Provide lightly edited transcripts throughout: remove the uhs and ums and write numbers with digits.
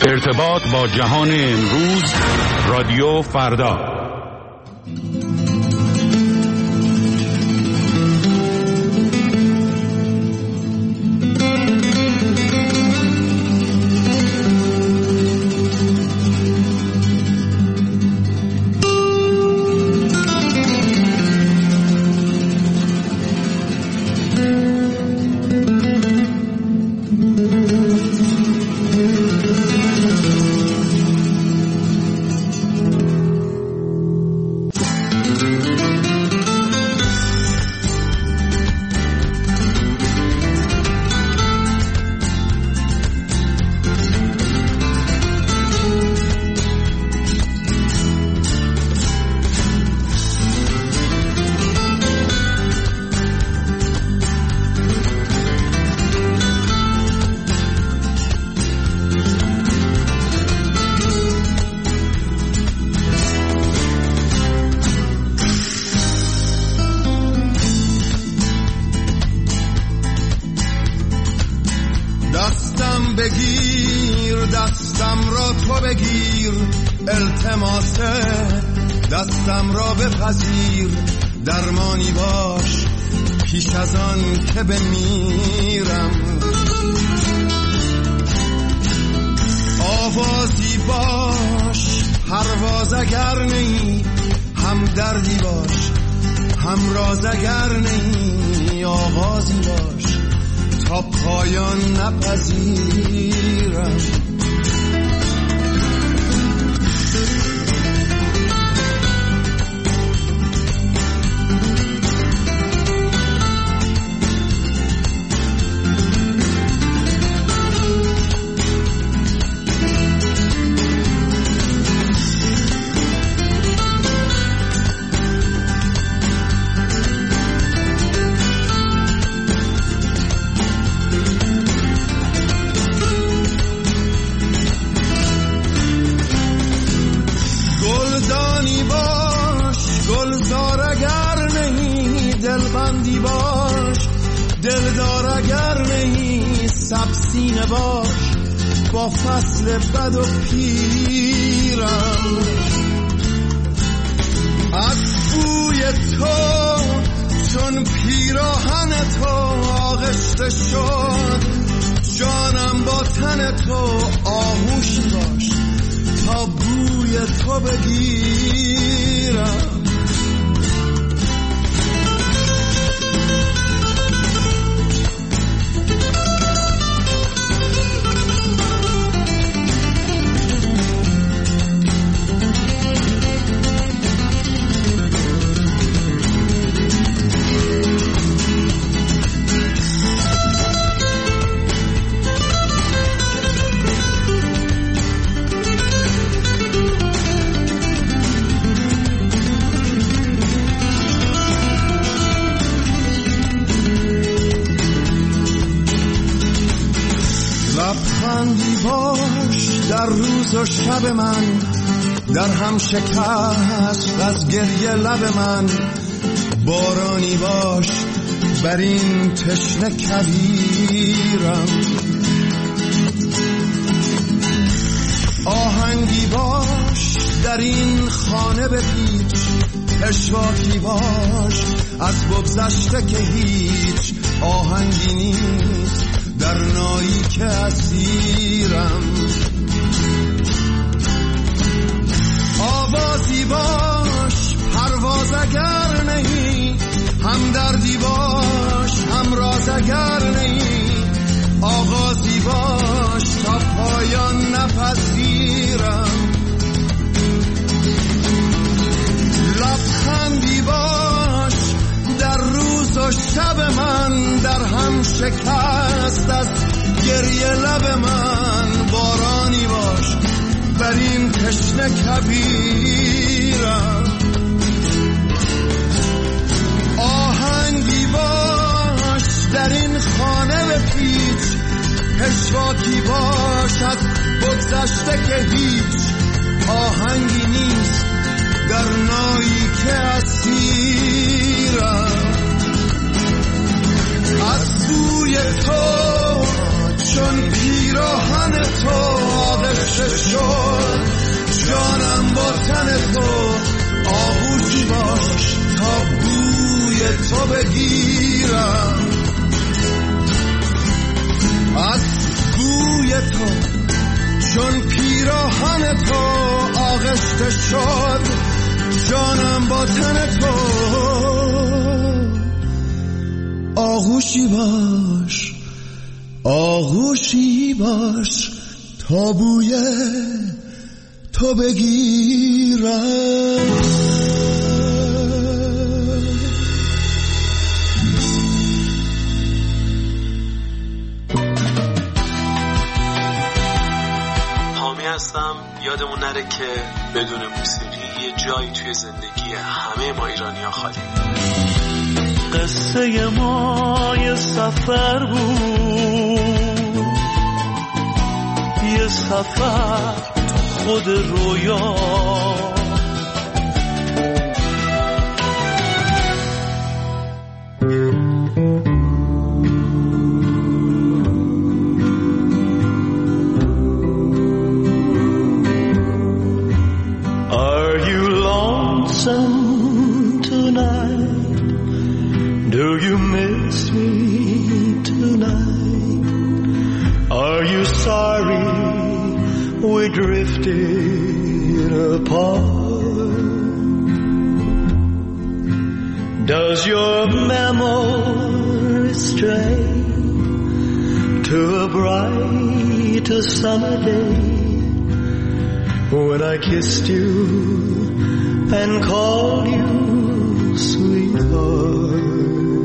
ارتباط با جهان امروز، رادیو فردا. دستم را تو بگیر، التماسه دستم را بپذیر، درمانی باش پیش از آن که بمیرم، آوازی باش پرواز اگر نی، هم دردی باش هم راز اگر نی، آغازی باش تا پایان نپذیرم. دلبندی باش دلدار اگر نهی، سبسینه باش با فصل بد و پیرم، از بوی تو چون پیراهن تو آغشته شد، جانم با تن تو آغوشی باش تا بوی تو بگیرم. لبخندی باش در روز و شب من، در هم شکست از گریه لب من، بارانی باش بر این تشنه کویرم، آهنگی باش در این خانه بپیچ، اشواکی باش از بگذشته که هیچ آهنگی نیست در نایی که اسیرم، آوازی باش پرواز اگر نهی، هم دردی باش هم راز اگر نهی، آغازی باش تا پایان نپذیرم، لبخندی باش در روز و شب من، در هم شکست از گریه لب من، بارانی باش بر این تشنه کویرم، آهنگی باش در این خانه بپیچ، پشواکی باش از بگذشته که هیچ آهنگی نیست در نایی که اسیرم، از بوی تو چون پیراهن تو آغشته آغشته شد. جانم با تن تو آغوشی باش تا بوی تو بگیرم. از بوی تو چون پیراهن تو آغشته شد. جانم با تن تو آغوشی باش، آغوشی باش تا بوی تو بگیرم. حامی هستم. یادمون نره که بدون موسیقی یه جایی توی زندگی همه ما ایرانی‌ها خالی. قصه ما یه سفر بود، یه سفر تو خود رویا. Are you lonesome tonight? Do you miss me tonight? Are you sorry we drifted apart? Does your memory stray to a bright summer day when I kissed you and called you sweetheart?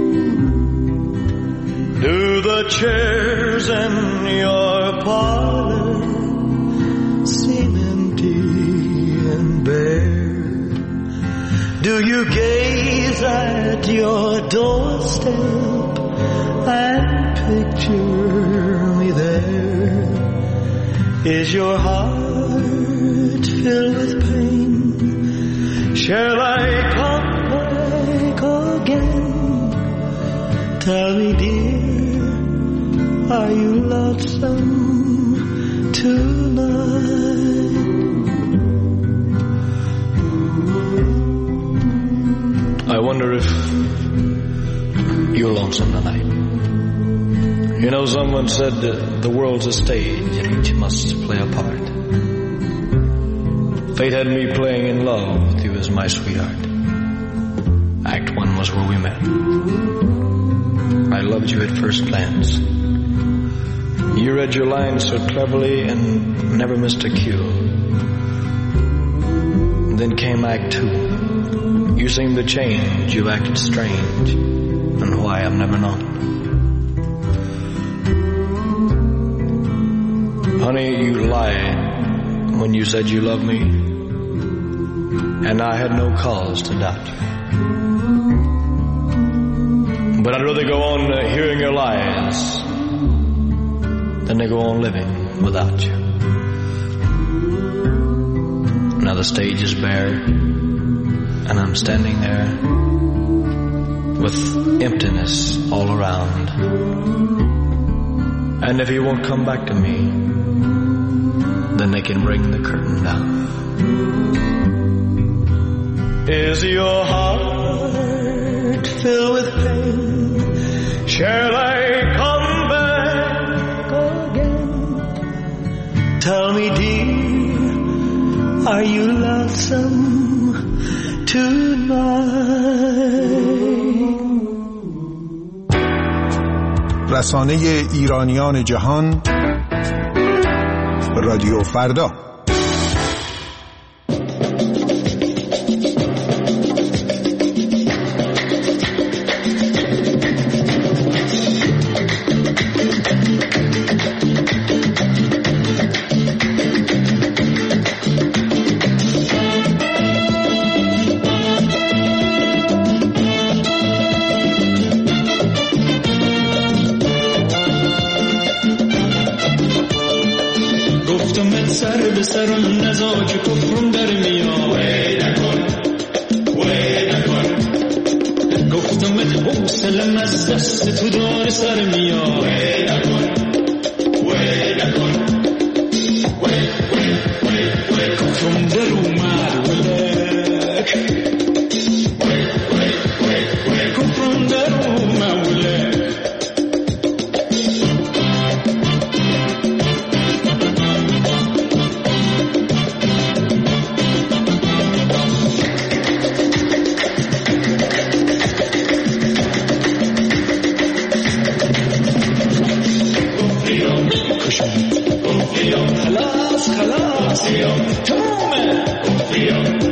Do the chairs in your parlor seem empty and bare? Do you gaze at your doorstep and picture me there? Is your heart filled with pain? Shall I come back again? Tell me, dear, are you lonesome tonight? I wonder if you're lonesome tonight. You know, someone said that the world's a stage and each must play a part. Fate had me playing in love with you as my sweetheart. Act 1 was where we met. I loved you at first glance. You read your lines so cleverly and never missed a cue. Then came Act 2. You seemed to change, you acted strange, and why I've never known. Honey, you lied when you said you loved me, and I had no cause to doubt you. But I'd rather go on hearing your lies than to go on living without you. Now the stage is bare, and I'm standing there with emptiness all around. And if you won't come back to me, then they can bring the curtain down. Is your heart filled with pain? Shall I come back again? Tell me, dear, are you lonesome tonight? رسانه ایرانیان جهان، رادیو فردا. سرم نزاج کفرم در میاد وی نکن گفتمت حوصلم از دست تو دار سر میاد وی نکن بیا خلاص بیا تمومه بیا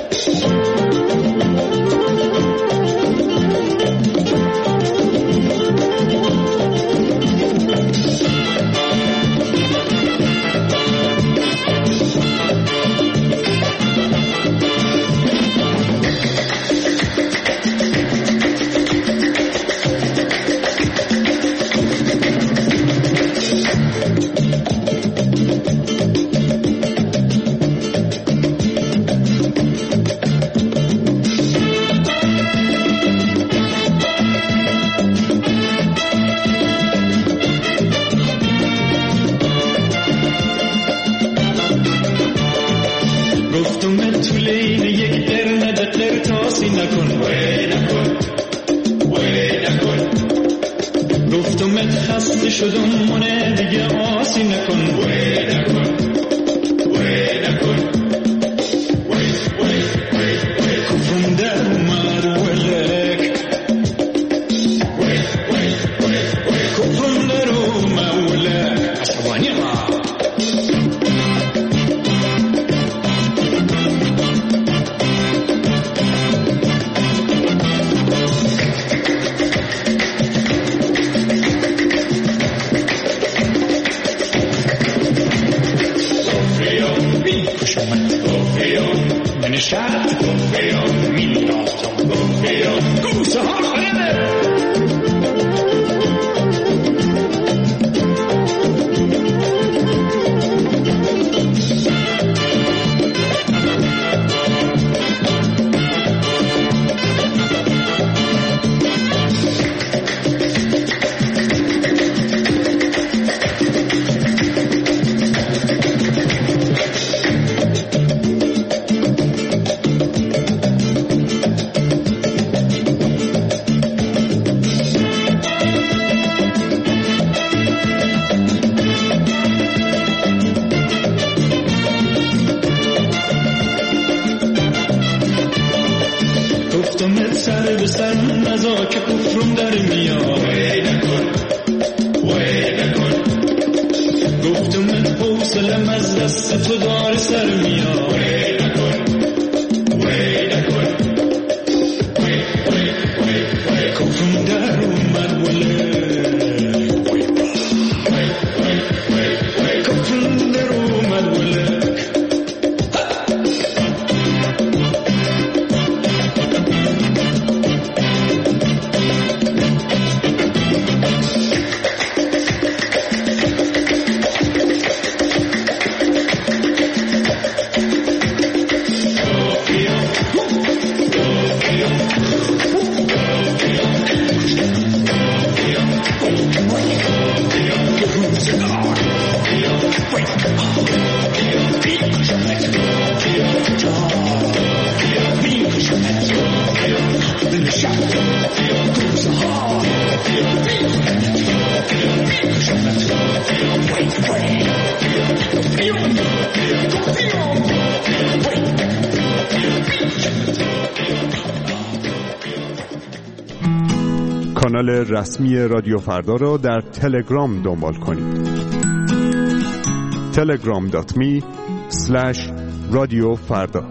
کانال رسمی رادیو فردا را در تلگرام دنبال کنید. telegram.me/رادیوفردا.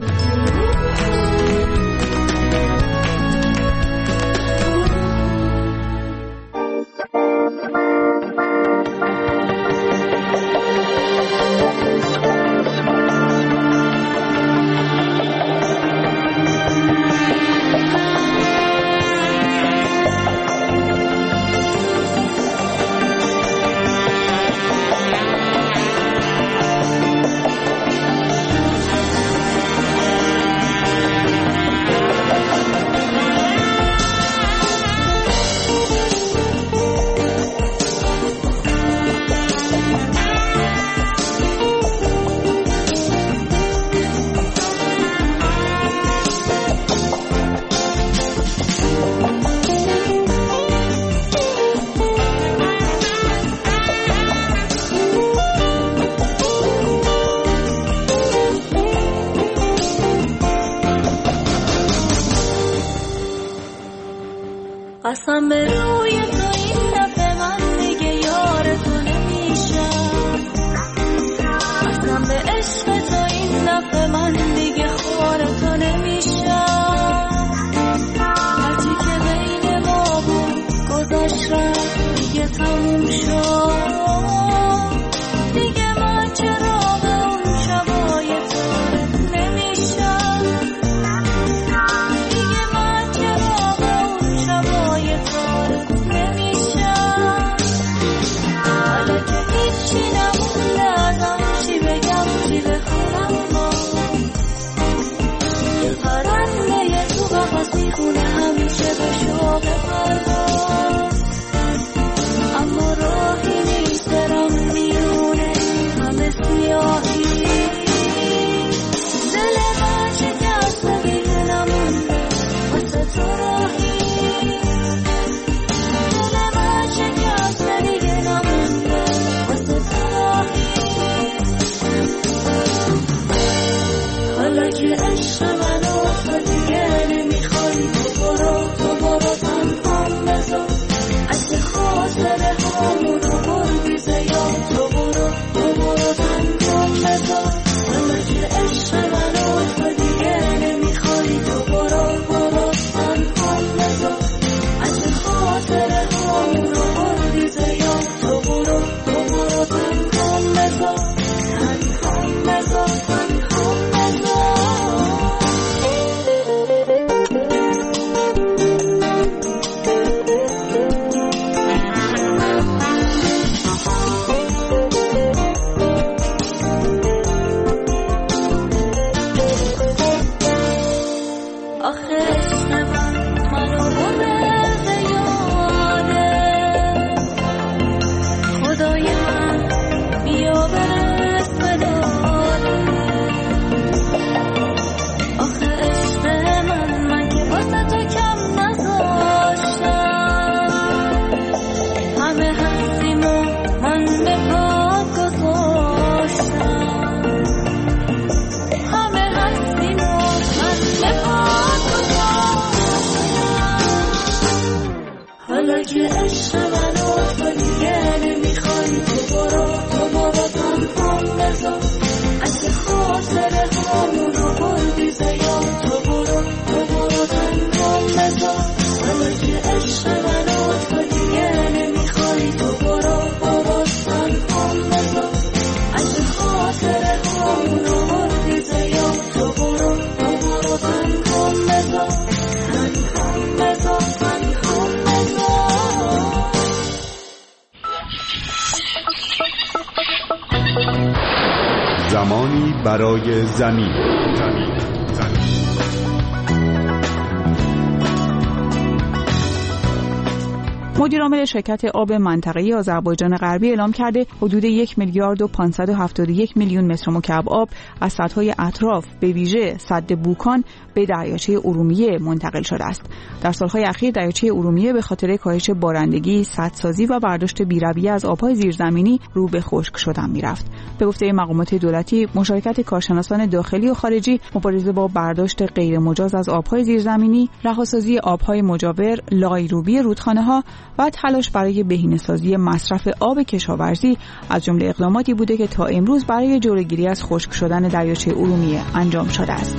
قسم به روی تو این دفعه من دیگه یار تو نمیشم. زمانی برای زمین. مدیر عامل شرکت آب منطقه‌ای آذربایجان غربی اعلام کرده حدود 1,571,000,000 متر مکعب آب از سدهای اطراف به ویژه سد بوکان به دریاچه ارومیه منتقل شده است. در سالهای اخیر دریاچه ارومیه به خاطر کاهش بارندگی، سدسازی و برداشت بی‌رویه از آبهای زیرزمینی رو به خشک شدن می‌رفت. به گفته مقامات دولتی، مشارکت کارشناسان داخلی و خارجی، مبارزه با برداشت غیرمجاز از آبهای زیرزمینی، رهاسازی آبهای مجاور، لایروبی رودخانه‌ها و تلاش برای بهینه‌سازی مصرف آب کشاورزی از جمله اقداماتی بوده که تا امروز برای جلوگیری از خشک شدن دریاچه ارومیه انجام شده است.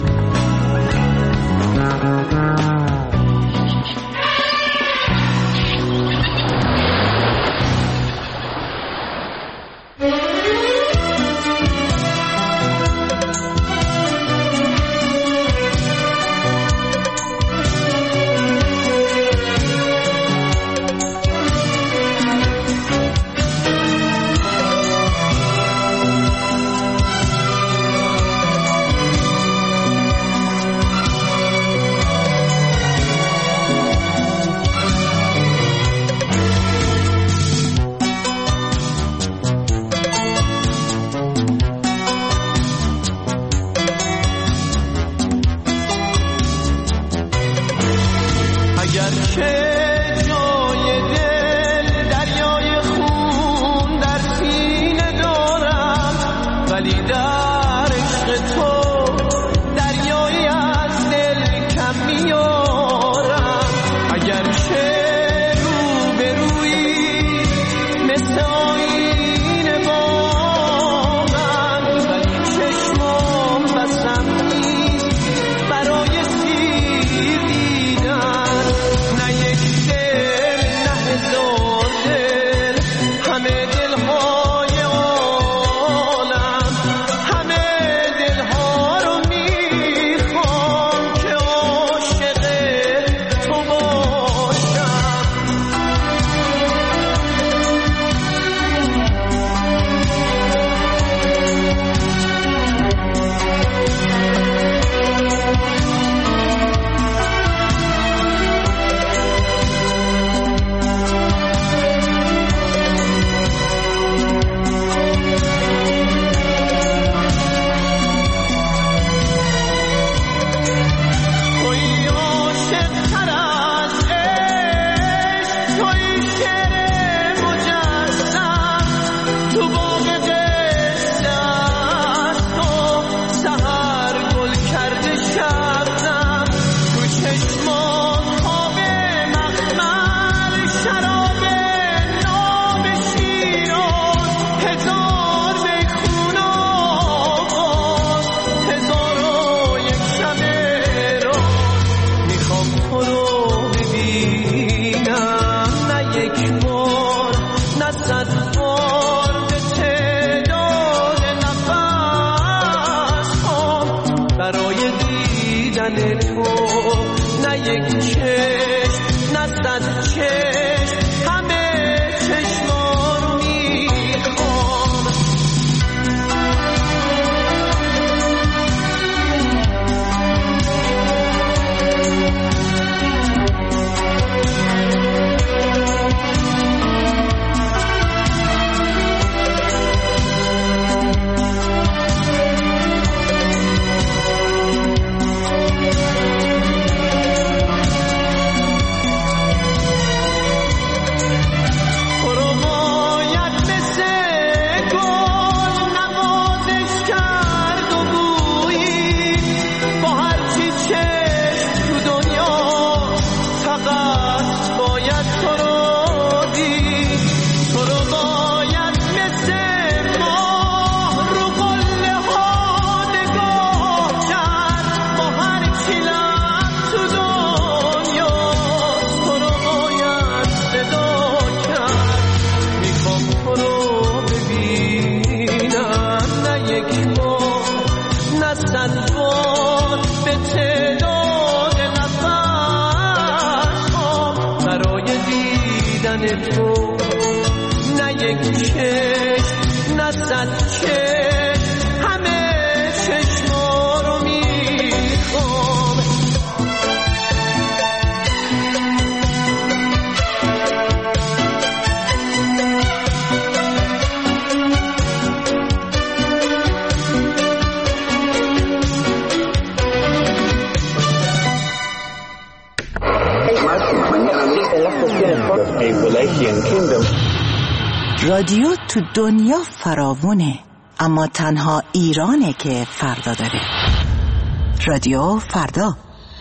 رادیو تو دنیا فراوونه، اما تنها ایرانه که فردا داره. رادیو فردا.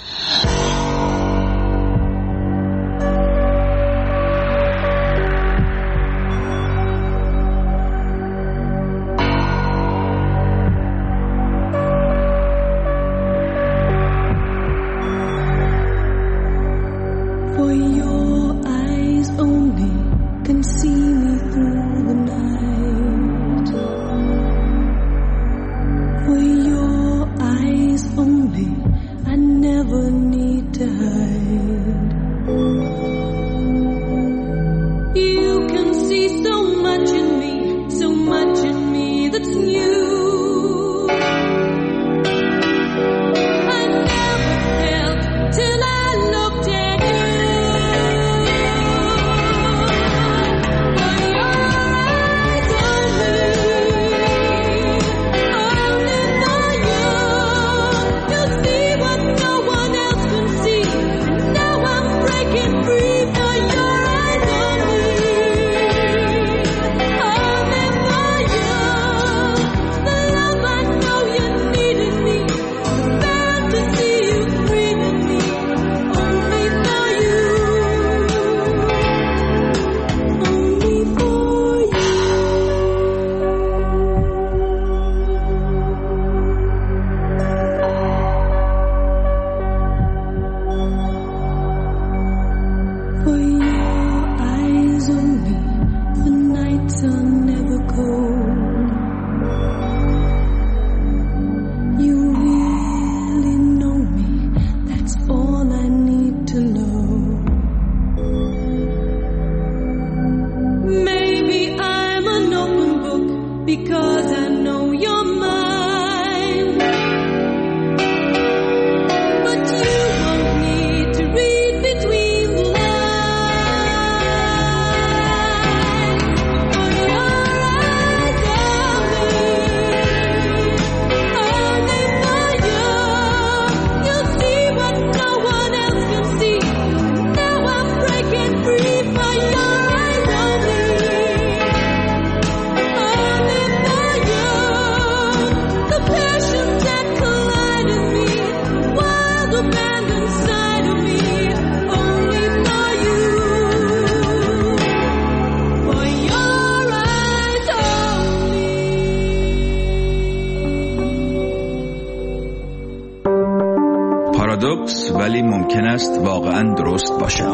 پارادوکس ولی ممکن است واقعا درست باشد.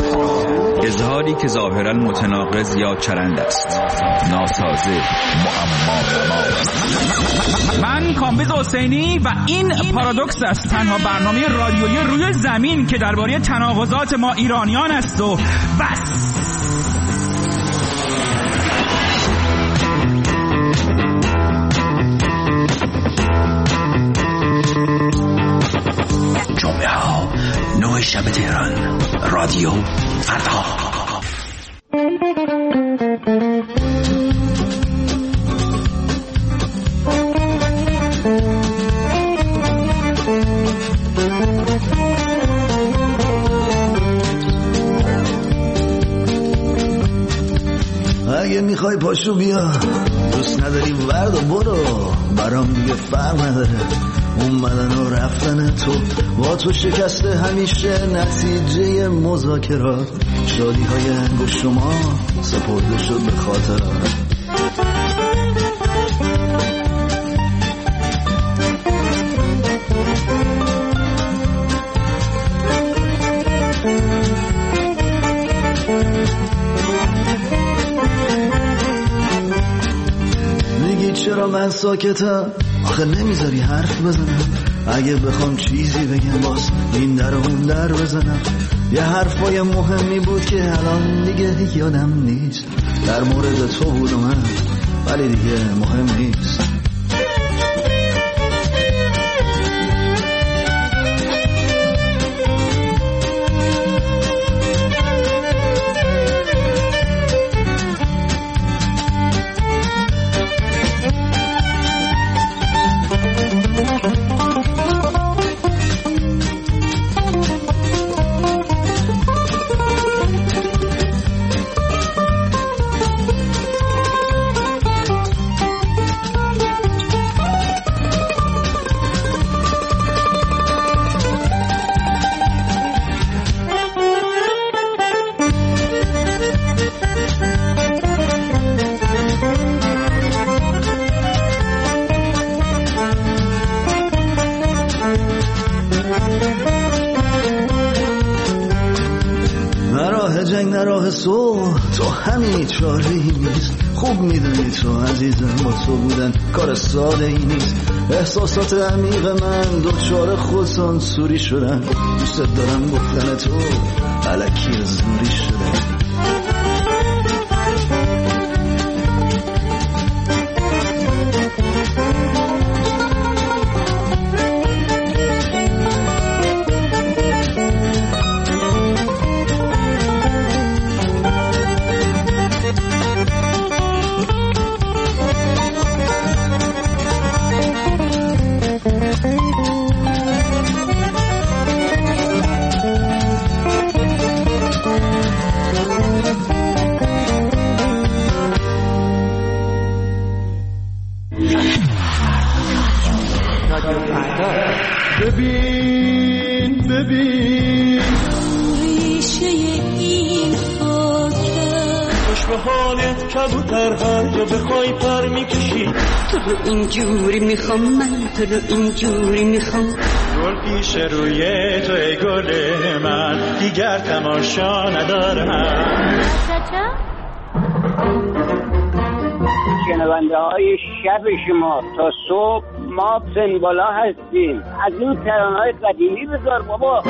اظهاری که ظاهرا متناقض یا چرند است، ناسازه، معما. من کامبیز حسینی و این پارادوکس است، تنها برنامه رادیویی روی زمین که درباره تناقضات ما ایرانیان است و بس. جمعه ها 9 شب تهران، رادیو فردا. اگه میخوای پاشو بیا، دوست نداری ورد و برو، برام دیگه فرق نداره اومدن و رفتن تو. با تو شکسته همیشه نتیجه مذاکرات، شادی های انگشت شما سپرده شد به خاطرات. میگی چرا من ساکتم؟ آخه نمیذاری حرف بزنم. اگه بخوام چیزی بگم باز این در اون در بزنم. یه حرفای مهمی بود که الان دیگه یادم نیست. در مورد تو بود و من ولی دیگه مهم نیست. جنگ نراه صلح تو همین چاره‌ای نیست. خوب میدونی تو عزیزم با تو بودن کار ساده ای نیست. احساسات عمیق من دچار خودسانسوری شدن. دوست دارم گفتن تو الکی زوری شدن. ببین ریشه این خاکه خوش به حالت کبوتر هر جا بخوای پر میکشی. تو رو اینجوری میخوام من، تو رو اینجوری میخوام. گل پیش روی تو ای گل من، دیگر تماشا ندارم. شنونده های شب شما تا صبح ما سنبالا هستیم. از این ترانه‌های قدیمی بذار بابا.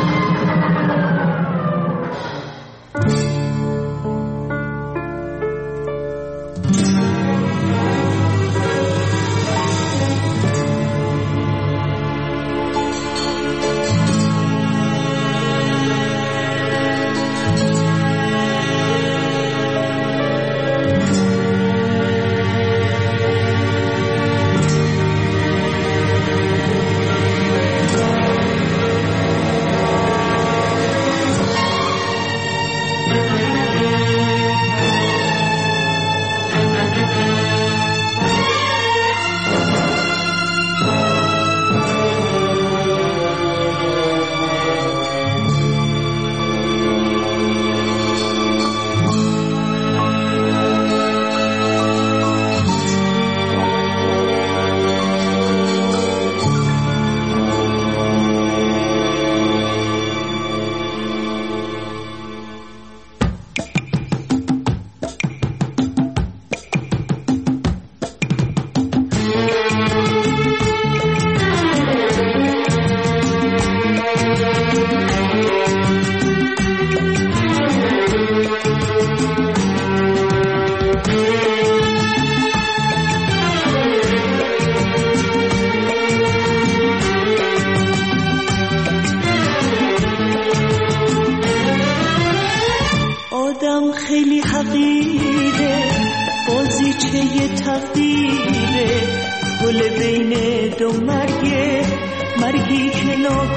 خیلی حقیره بازیچه تقدیره. گل بین دو مرگه، مرگی که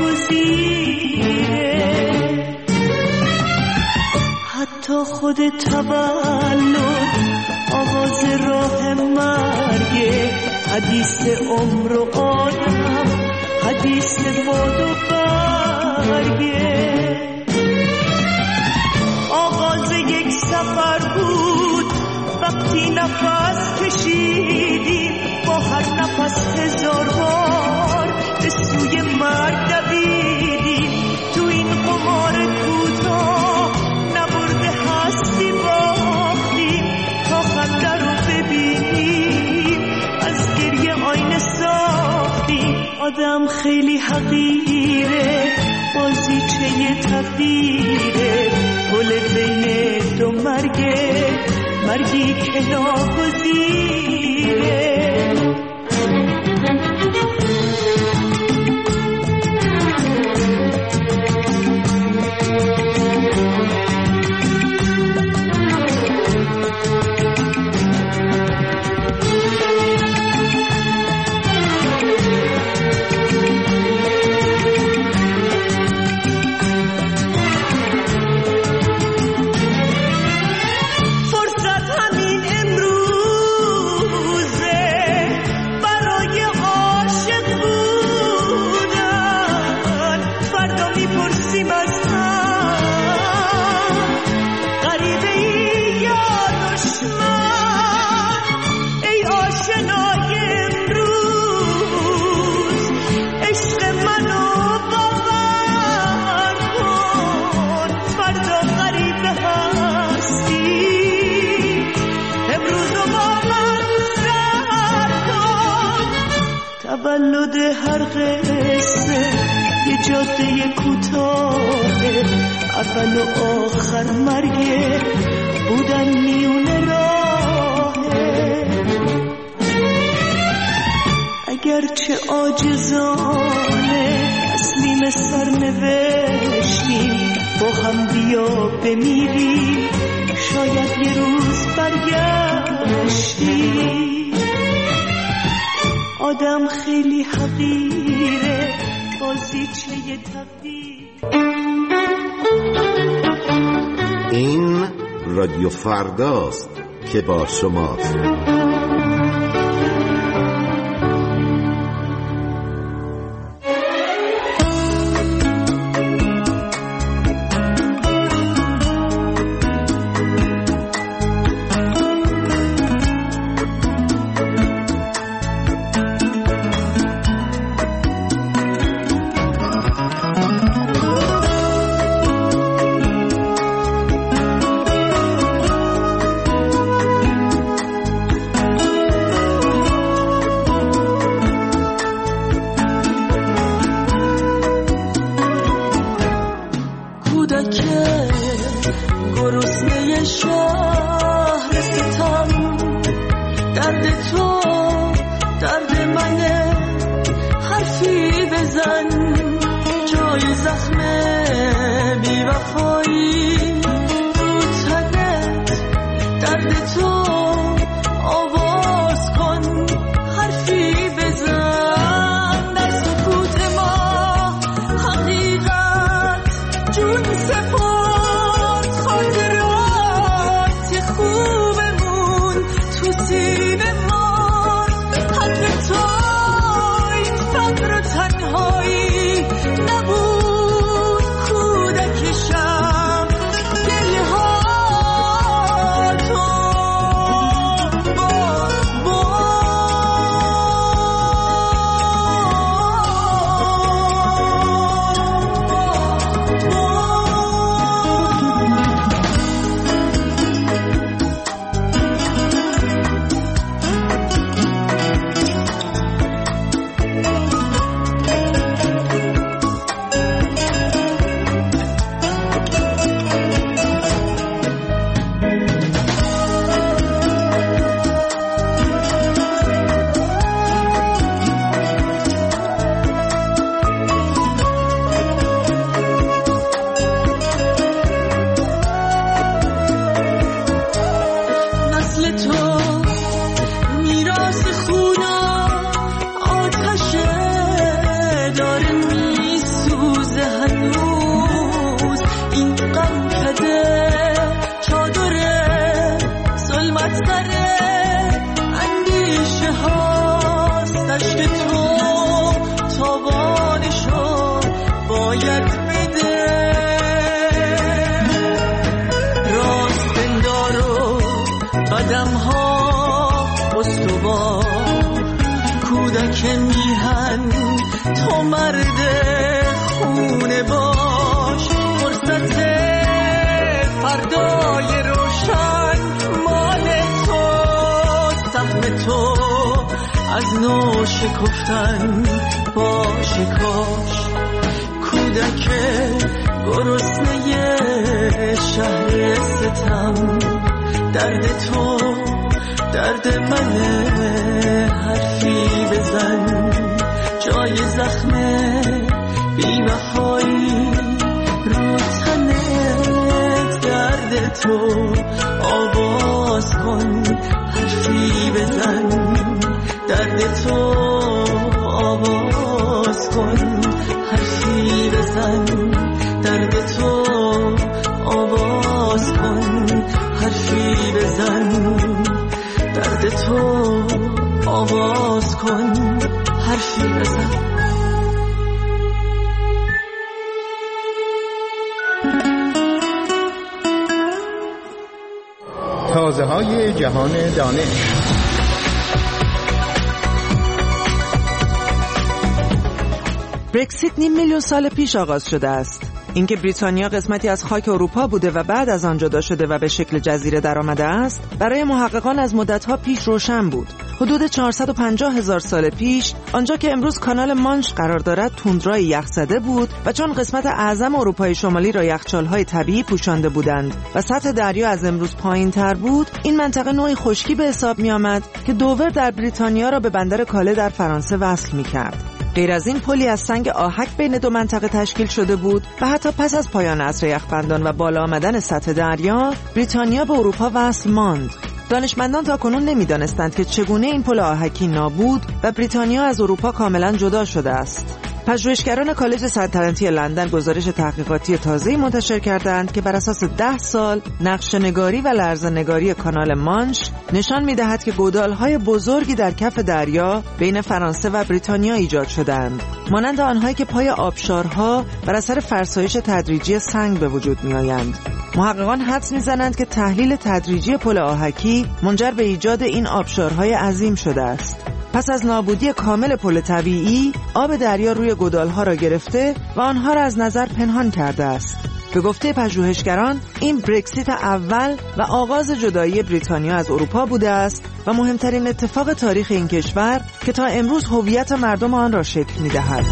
ناگزیره. حتی خود تولد آغاز راه مرگه. حدیث عمر و آدم، حدیث باد و برگه. آغاز یک سفر بود وقتی نفس کشیدیم. با هر نفس هزار بار به سوی مرگ دویدیم. تو این قمار کوتاه نبرده هستی باختیم. تا خنده رو ببینیم از گریه آینه ساختیم. آدم خیلی حقیره بازیچه تقدیره. گل بین دو مرگه، مرگی که ناگزیره. تولد هر قصه یه جاده کوتاه، اول و آخر مرگه بودن میون راهه. اگرچه عاجزانه تسلیم سرنوشتیم، با هم بیا بمیریم شاید یه روز برگشتیم. آدم خیلی حقیره، بازیچه تقدیر. این رادیو فرداست که با شماست. شکفتن باشه کاش کودک گرسنه شهر ستم درد تو درد منه، حرفی بزن جای زخم بی وفایی رو تنت، درد تو آواز کن حرفی بزن، درد تو آواز کن حرفی بزن، درد تو آواز کن حرفی بزن، درد تو آواز کن حرفی بزن. تازه های جهان دانش. برکسیت 500 میلیون سال پیش آغاز شده است. اینکه بریتانیا قسمتی از خاک اروپا بوده و بعد از آن جدا شده و به شکل جزیره درآمده است، برای محققان از مدت‌ها پیش روشن بود. حدود 450,000 سال پیش، آنجا که امروز کانال مانش قرار دارد، توندرای یخزده بود و چون قسمت اعظم اروپای شمالی را یخچال‌های طبیعی پوشانده بودند و سطح دریا از امروز پایین‌تر بود، این منطقه نوعی خشکی به حساب می‌آمد که دوور در بریتانیا را به بندر کاله در فرانسه وصل می‌کرد. غیر از این، پلی از سنگ آهک بین دو منطقه تشکیل شده بود و حتی پس از پایان عصر یخبندان و بالا آمدن سطح دریا، بریتانیا به اروپا وصل ماند. دانشمندان تاکنون نمی‌دانستند که چگونه این پل آهکی نابود و بریتانیا از اروپا کاملا جدا شده است. پژوهشگران کالج سلطنتی لندن گزارش تحقیقاتی تازه‌ای منتشر کردند که بر اساس 10 سال نقشه‌نگاری و لرزه‌نگاری کانال مانش نشان می‌دهد که گودال‌های بزرگی در کف دریا بین فرانسه و بریتانیا ایجاد شدند، مانند آنهایی که پای آبشارها بر اثر فرسایش تدریجی سنگ به وجود می‌آیند. محققان حدس می‌زنند که تحلیل تدریجی پل آهکی منجر به ایجاد این آبشارهای عظیم شده است. پس از نابودی کامل پل طبیعی، آب دریا روی گودال‌ها را گرفته و آنها را از نظر پنهان کرده است. به گفته پژوهشگران، این برکسیت اول و آغاز جدایی بریتانیا از اروپا بوده است و مهمترین اتفاق تاریخ این کشور که تا امروز هویت مردم آن را شکل می‌دهد.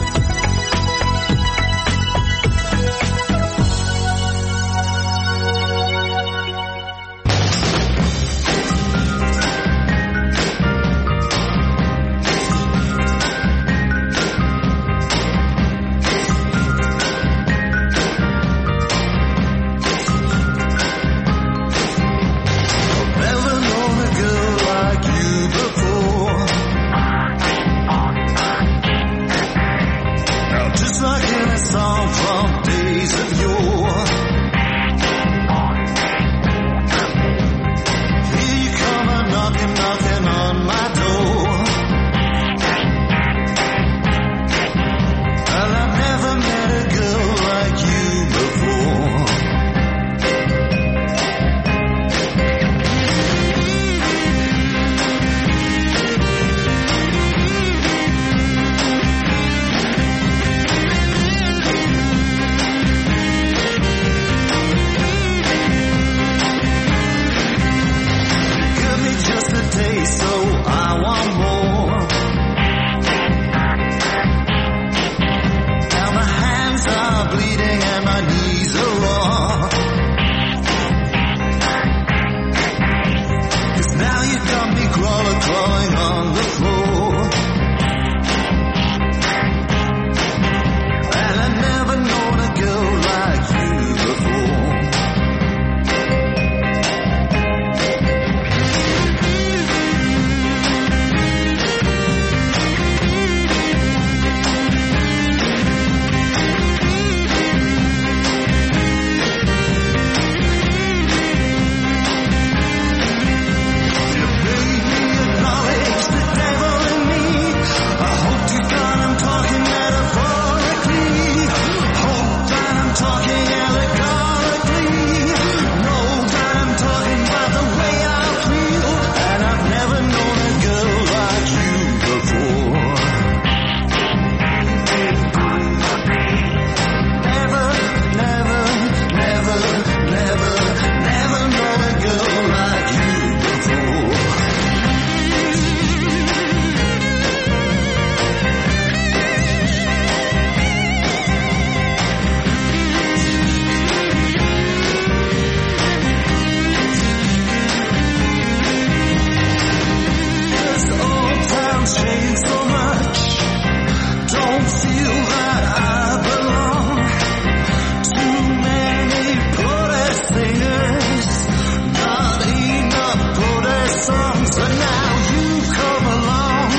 pain so much. Don't feel that I belong. Too many protest singers, not enough protest songs. But now you come along.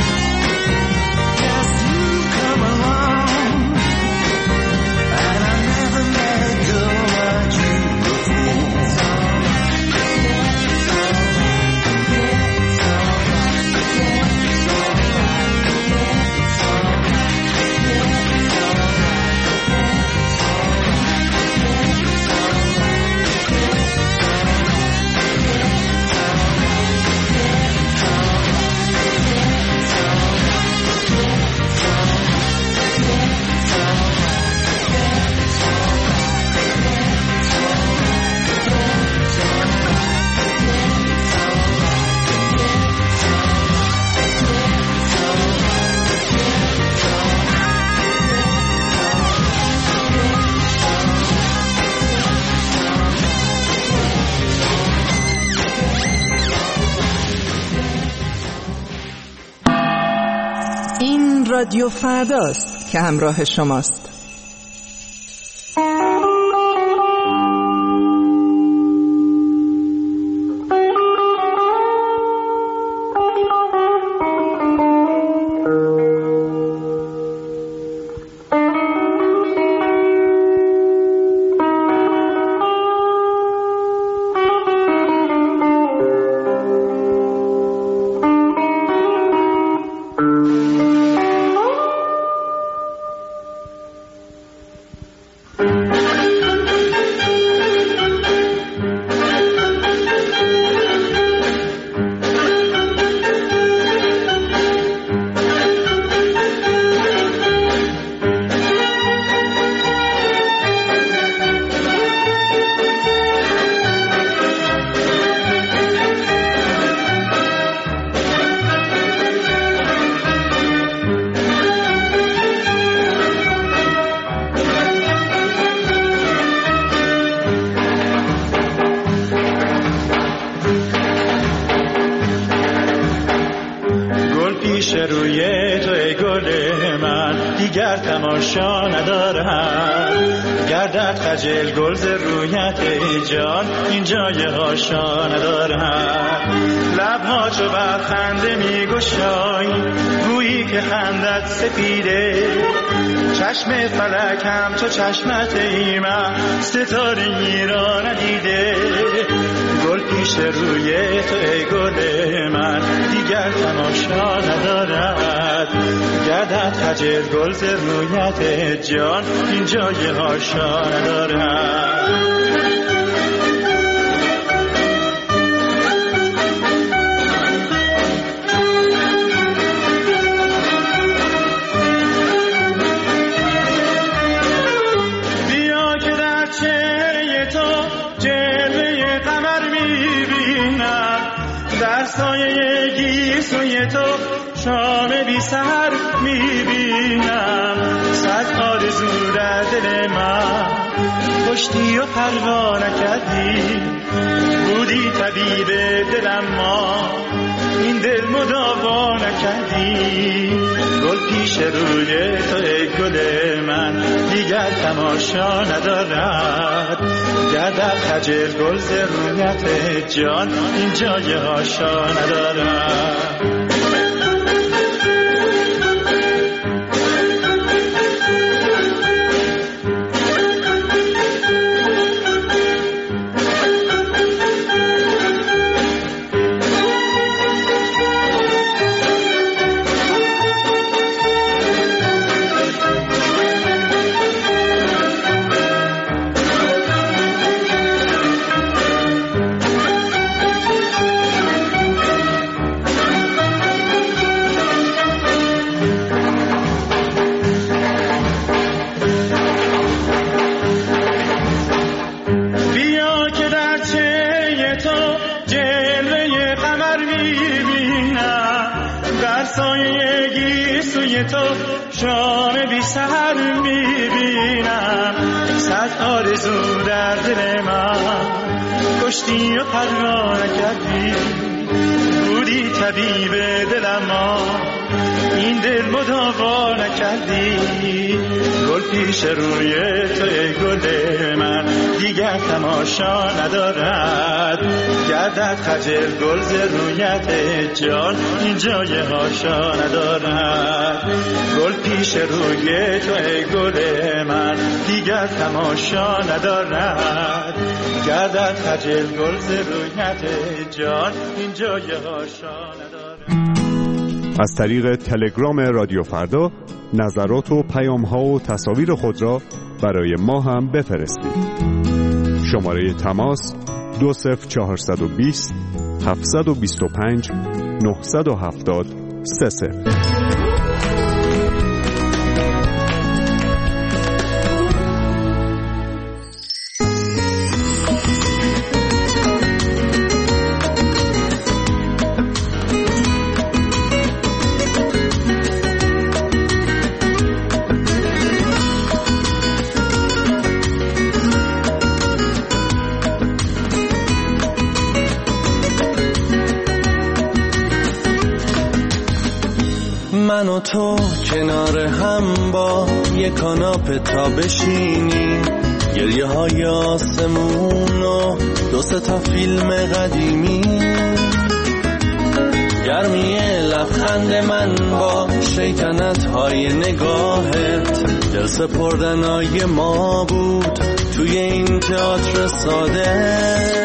Yes, you come along. And I never met a girl like you before. این رادیو فرداست که همراه شماست. روی تو ای گل من دیگر تماشا ندارم. گردد خجل گل ز رویت ای جان این جای هاشا ندارم. لبها چو بر خنده می گشای گویی که خندت سپیده. چشم فلکم چو چشمت ای من ستاره‌ای را ندیده. گل پیش روی تو ای گل من دیگر تماشا ندارد. گردد خجل گل ز رویت جان این جای هاشا ندارد. سایه گیسوی تو شام بی سحر میبینم. صد آرزو در دل من کشتی و پروا نکردی. بودی طبیب دلم ما این دل مداوا نکردی. گل پیش روی تو ای گل من دیگر تماشا ندارد. گردد خجل گل ز رویت جان این جای هاشا ندارد. تو شام بی سحر میبینم. صد آرزو در دل من کشتی و پروا نکردی. بودی طبیب دلم ما این دل مداوا نکردی. گل پیش روی تو ای گل من دیگر تماشا ندارد. گردد خجل گل ز رویت جان این جای هاشا ندارد. گل پیش روی تو ای گل من دیگر تماشا ندارد. گردد خجل گل ز رویت جان این جای هاشا ندارد. از طریق تلگرام رادیو فردا نظرات و پیام‌ها و تصاویر خود را برای ما هم بفرستید. شماره تماس 20420 725 970 30. من و تو کنار هم با یک کاناپه تا بشینیم، گریه های آسمون و 2-3 تا فیلم قدیمی، گرمی لبخند من با شیطنت های نگاهت، دل سپردنای ما بود توی این تئاتر ساده.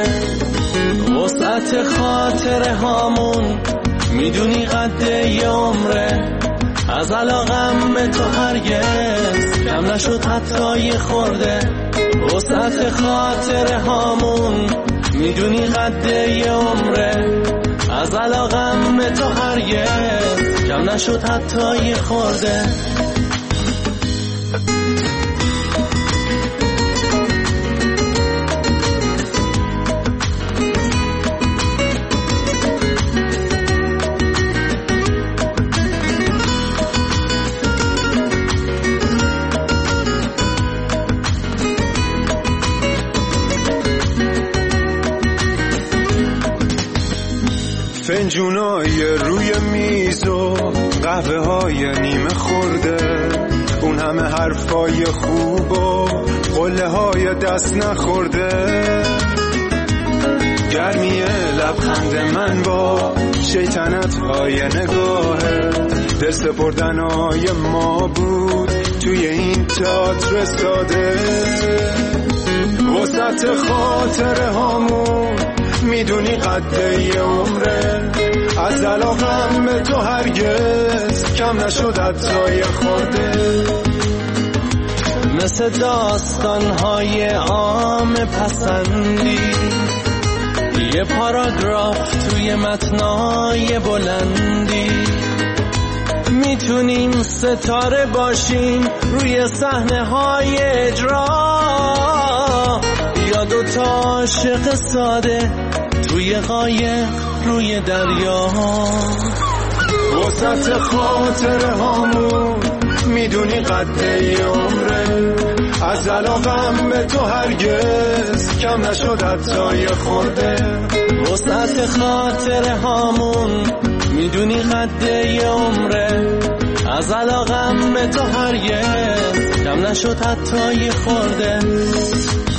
وسعت خاطره هامون میدونی قد یه عمره، از علاقم به تو هرگز کم نشد حتی یه خورده. وسعت خاطره هامون میدونی قد یه عمره، از علاقم به تو هرگز کم نشد حتی یه خورده. فنجونای روی میز و قهوه های نیمه خورده، اون همه حرفای خوب و قله های دست نخورده، گرمی لبخند من با شیطنت های نگاهت، دل سپردنای ما بود توی این تئاتر ساده. وسط خاطره هامون میدونی قد یه عمره، از علاقم به تو هرگز کم نشد حتی یه خورده. مثل داستانهای عام پسندی، یه پاراگراف توی متنای بلندی، میتونیم ستاره باشیم روی صحنه های اجرا، یا 2 تا عاشق ساده توی قایق روی دریا. وسط خاطره هامون میدونی قد یه عمره، از علاقم به تو هرگز کم نشد حتی یه خورده. وسط خاطره هامون میدونی قد یه عمره، از علاقم به تو هرگز کم نشد حتی یه خورده.